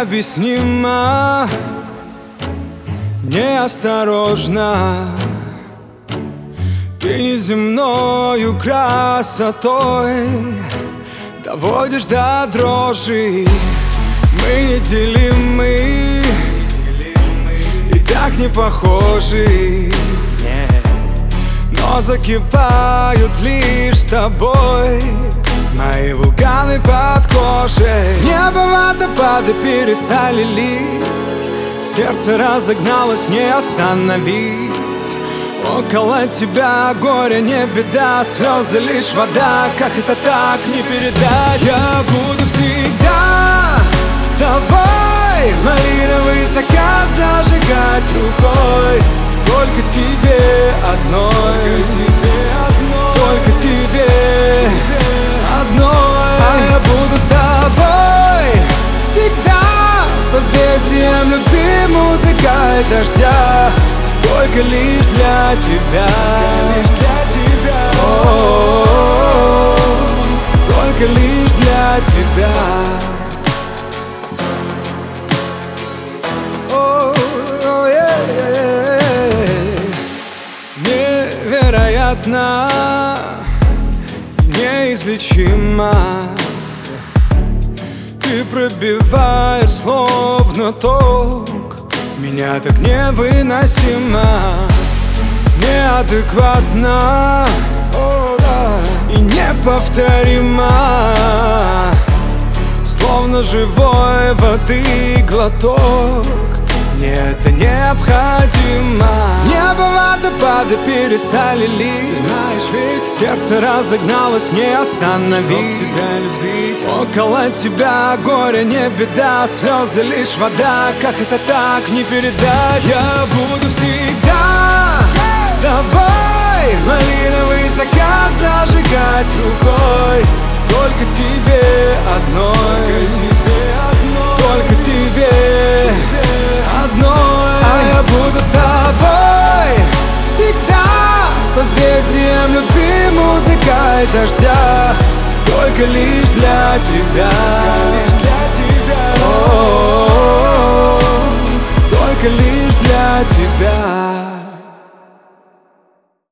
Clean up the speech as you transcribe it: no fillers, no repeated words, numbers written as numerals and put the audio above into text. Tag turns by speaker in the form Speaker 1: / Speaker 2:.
Speaker 1: необъяснимо, неосторожно. Ты неземною красотой доводишь до дрожи. Мы неделимы и так не похожи, но закипают лишь с тобой мои вулканы под кожей. С неба водопады перестали лить, сердце разогналось, не остановить. Около тебя горе не беда, слезы лишь вода, как это так не передать? Я буду всегда с тобой, малиновый закат зажигать рукой. Только тебе одной, только тебе одной. А я буду с тобой всегда, созвездием любви, музыкой дождя. Только лишь для тебя, о-о-о-о, только лишь для тебя. Невероятно, неизлечимо. Ты пробиваешь словно ток, меня так невыносимо, неадекватно, и неповторимо. Словно живой воды глоток, мне это необходимо. С неба водопады перестали лить, ты знаешь, ведь сердце разогналось, не остановить. Тебя любить, около тебя горе не беда, слезы лишь вода, как это так не передать? Я буду всегда с тобой, малиновый закат зажигать рукой. Только тебе одной, только тебе одной. А я буду с тобой всегда, созвездием любви, музыкой дождя. Только лишь для тебя, о-о-о-о, только лишь для тебя.